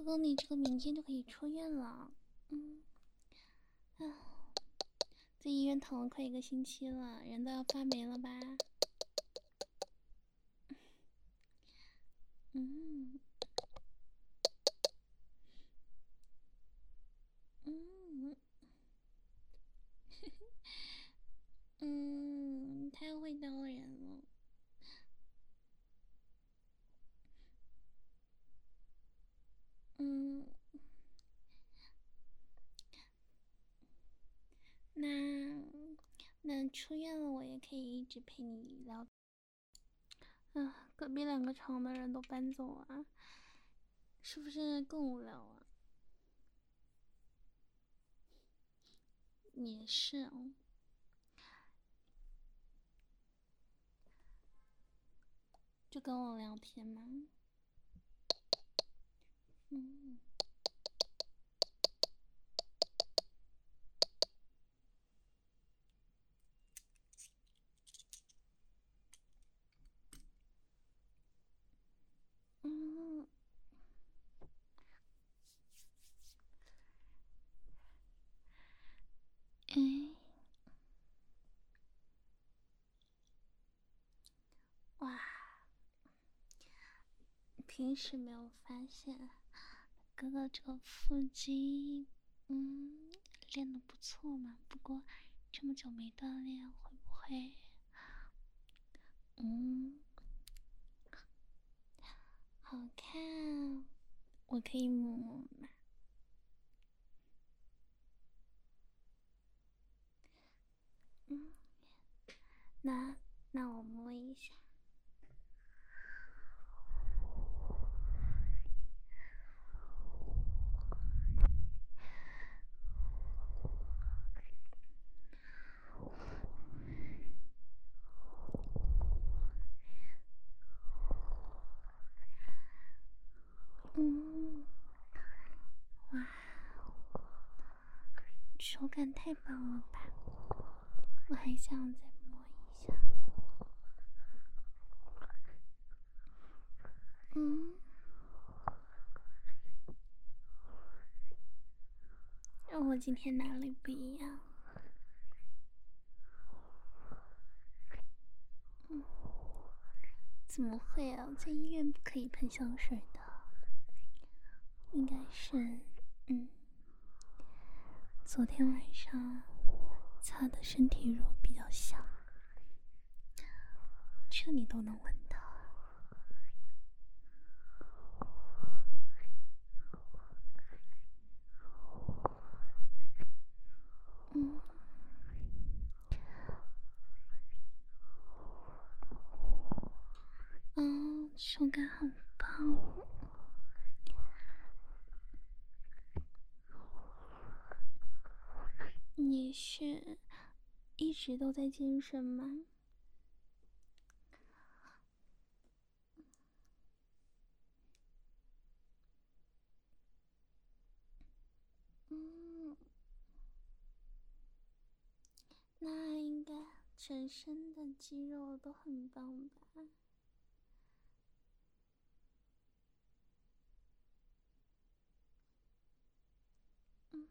哥，你这个明天就可以出院了。啊，在医院躺了快1个星期了，人都要发霉了吧？嗯嗯太会逗人了。嗯，那出院了，我也可以一直陪你聊。隔壁2个床的人都搬走了，是不是更无聊啊？也是哦。就跟我聊天吗？嗯嗯，哎，哇，平时没有发现哥哥这个腹肌，练得不错嘛。不过这么久没锻炼，会不会，嗯，好看？我可以摸摸吗？嗯，那我摸一下。嗯，哇，手感太棒了吧！我还想再摸一下。嗯，我今天哪里不一样？怎么会啊？在医院不可以喷香水的，应该是，昨天晚上擦的身体乳比较香，这你都能闻到。嗯手感很棒。你是一直都在健身吗？嗯，那应该全身的肌肉都很棒吧？嗯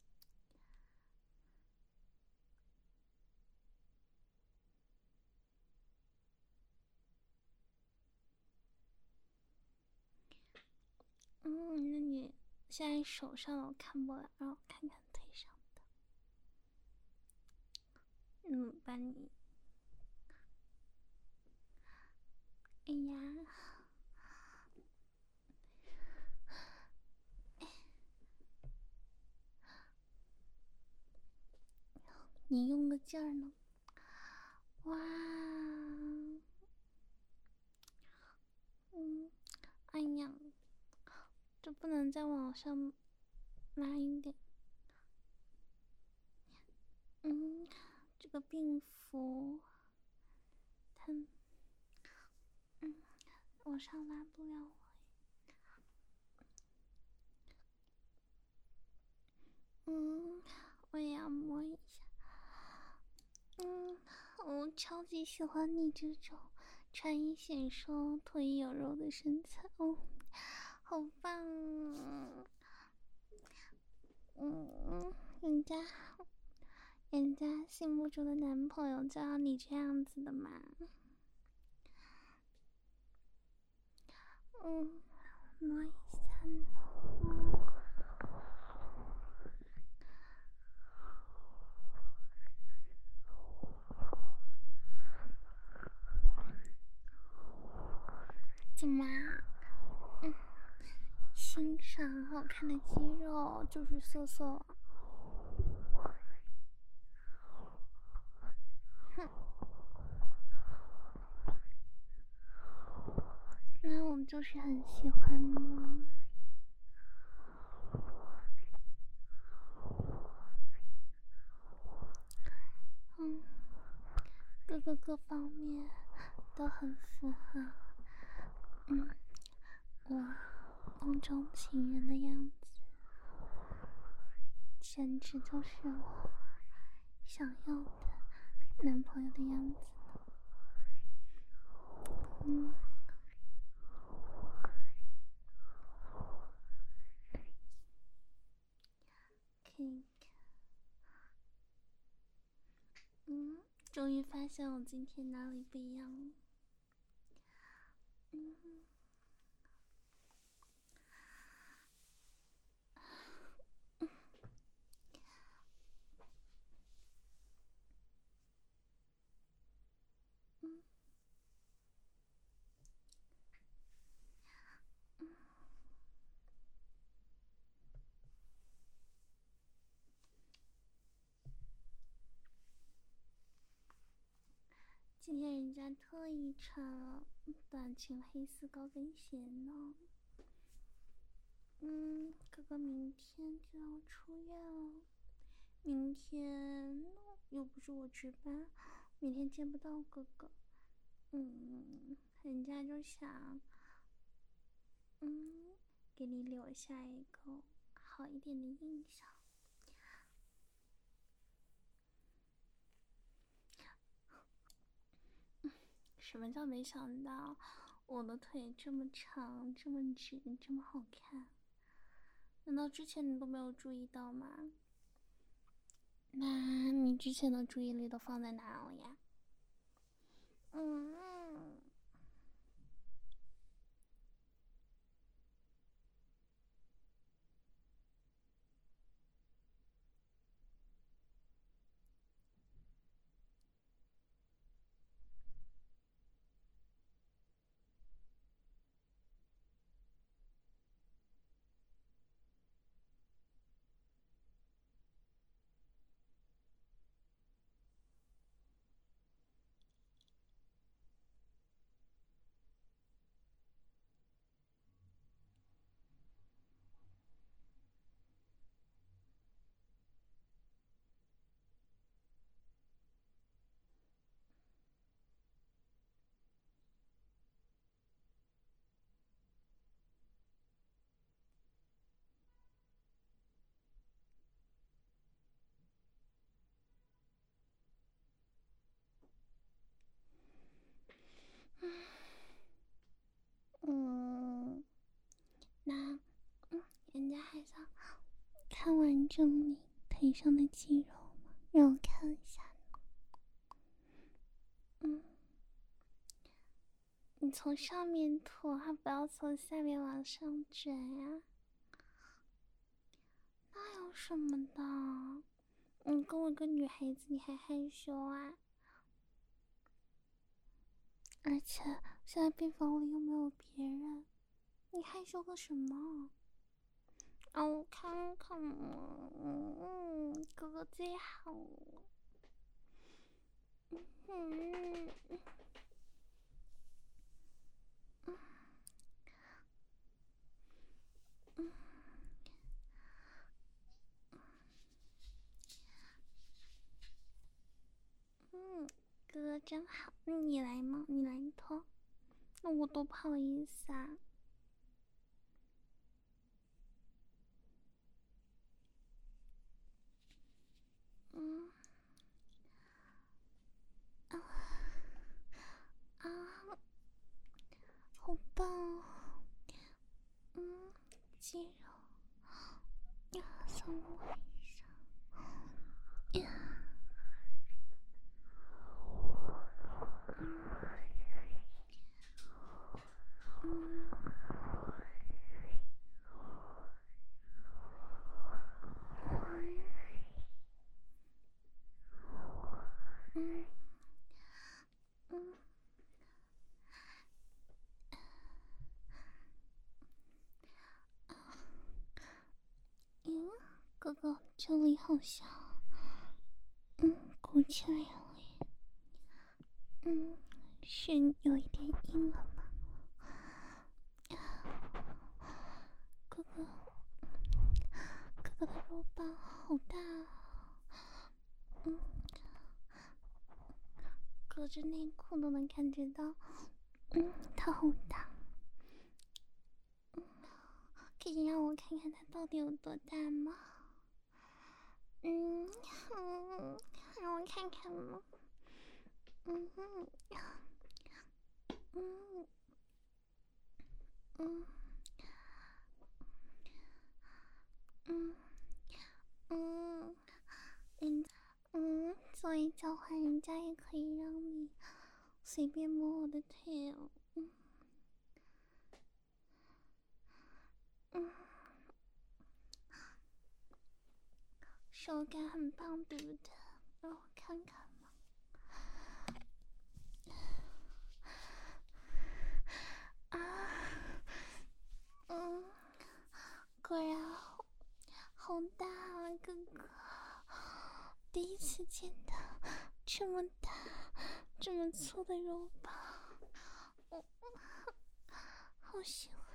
那你现在手上我看不了，让我看看腿上的。把你，哎呀，你用个劲儿呢。哇，哎呀，这不能再往上拉一点。这个病符，它，往上拉不了了。我也要摸一下。我超级喜欢你这种穿衣显瘦、腿有肉的身材哦， 好棒啊！嗯，人家心目中的男朋友就要你这样子的嘛。摸一下呢。怎么啊？欣赏好看的肌肉就是色色。哼，那我就是很喜欢摸。嗯，各方面都很符合。我梦中情人的样子，简直就是我想要的男朋友的样子。King，终于发现我今天哪里不一样了。今天人家特意穿了短裙黑丝高跟鞋呢。哥哥明天就要出院了，明天又不是我值班，明天见不到哥哥。人家就想，给你留下一个好一点的印象。什么叫没想到？我的腿这么长，这么直，这么好看，难道之前你都没有注意到吗？那你之前的注意力都放在哪了呀？那人家还想看完整你腿上的肌肉吗？让我看一下呢。你从上面涂，还不要从下面往上卷呀。那有什么的？你跟我一个女孩子，你还害羞啊？而且现在病房里又没有别人，你害羞个什么？让我看看嘛。哥哥最好了。哥哥真好。那你来吗？你来一套。那我多不好意思啊。好棒哦。 肌肉，想摸一下。哥哥，这里好像，鼓起来了耶。是有一点硬了吗？哥哥，哥哥的肉棒好大啊！隔着内裤都能感觉到，它好大。可以让我看看它到底有多大吗？让我看看吗？作为交换，人家也可以让你随便摸我的腿哦。手感很棒，对不对？让我看看嘛。果然好大啊，哥哥！第一次见到这么大、这么粗的肉棒，我好喜欢。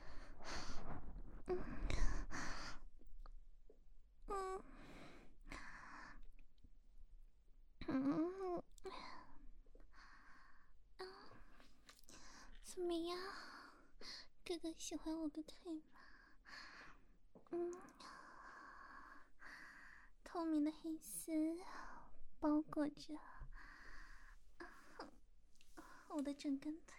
怎么样？哥哥喜欢我的腿吗？透明的黑丝包裹着我的整根腿。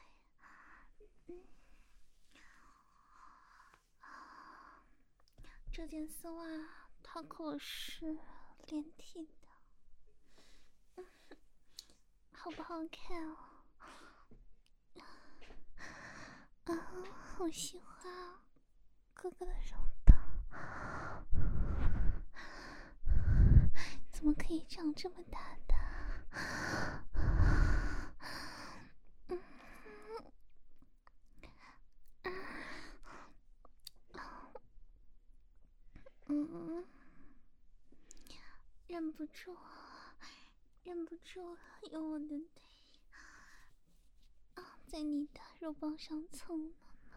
这件丝袜它可是连体的，好不好看哦？好喜欢啊，哥哥的手棒，怎么可以长这么大的？忍不住用我的腿在你的肉棒上蹭了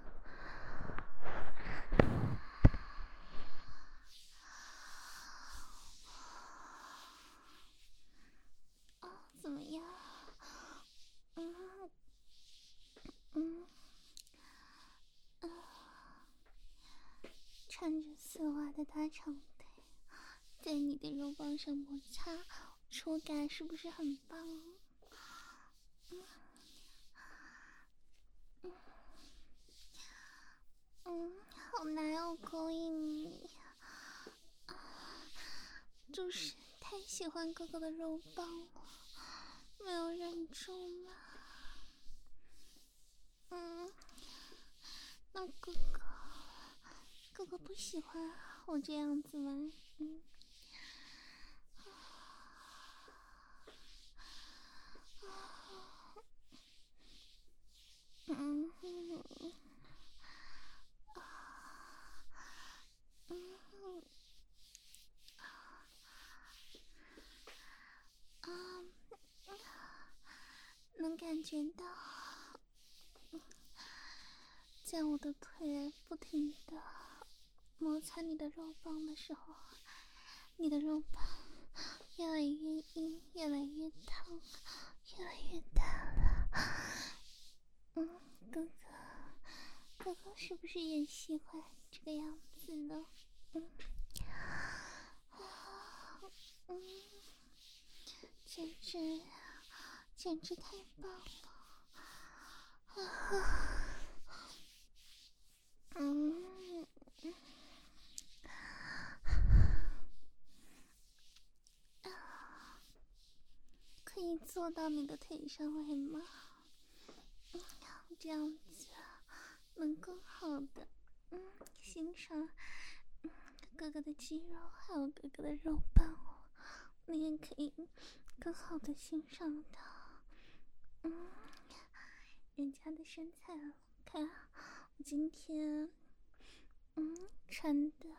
怎么样？穿着丝袜的大长腿在你的肉棒上摩擦，触感是不是很棒？好难哦，勾引你，就是太喜欢哥哥的肉棒了，没有忍住嘛。那哥哥不喜欢我这样子吗？能感觉到，在我的腿不停的摩擦你的肉棒的时候，你的肉棒越来越硬，越来越烫，越来越大了。哥哥是不是也喜欢这个样子呢？简直太棒了！ 以坐到你的腿上来吗？这样子能更好的欣赏哥哥的肌肉，还有哥哥的肉棒哦。你也可以更好的欣赏到人家的身材了。看我今天穿的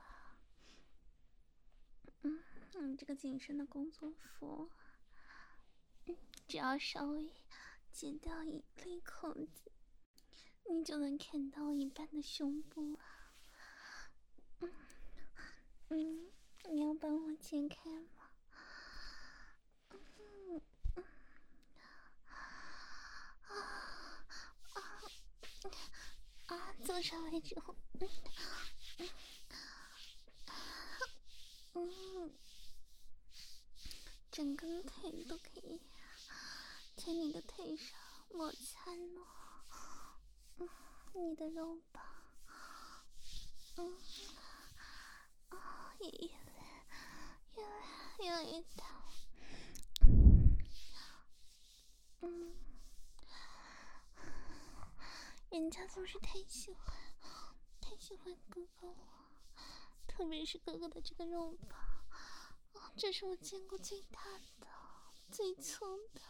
这个紧身的工作服，只要稍微解掉一粒扣子，你就能看到一半的胸部了。你要帮我解开吗？坐上来之后，整个腿都可以在你的腿上摩擦呢。你的肉棒，也越来越大。人家总是太喜欢哥哥了，特别是哥哥的这个肉棒，这是我见过最大的、最粗的。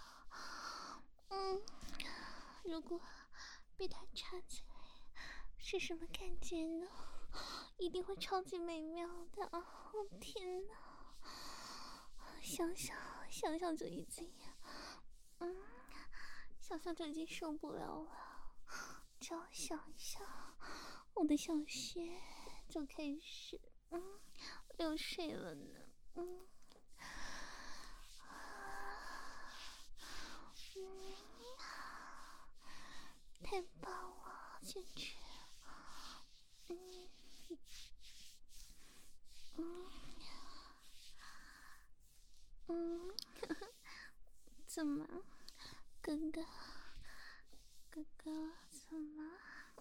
如果被他插起来，是什么感觉呢？一定会超级美妙的啊！天哪，想想就已经，想想就已经受不了了。只要想一想，我的小穴就开始流水了呢。太棒了，简直。怎么，哥哥怎么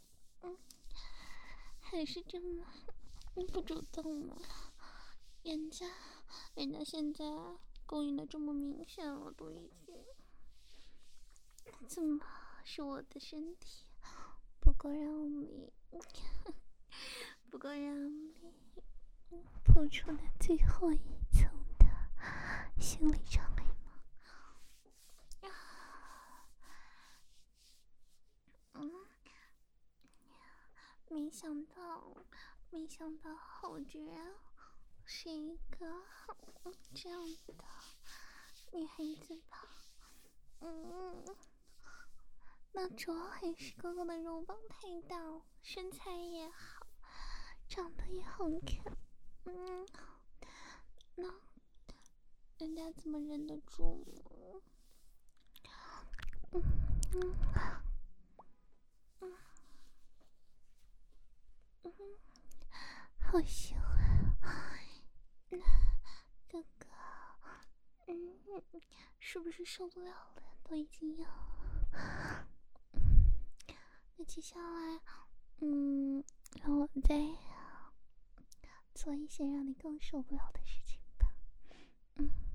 还是这么不主动呢？人家现在勾引的这么明显了，都已经。怎么是我的身体不够让你破除那最后一层的心理障碍吗？没想到我居然是一个这样的女孩子吧。那主要还是哥哥的肉棒太大了，身材也好，长得也好看。那人家怎么忍得住呢？好喜欢哥哥。是不是受不了了？都已经要那接下来让我再做一些让你更受不了的事情吧。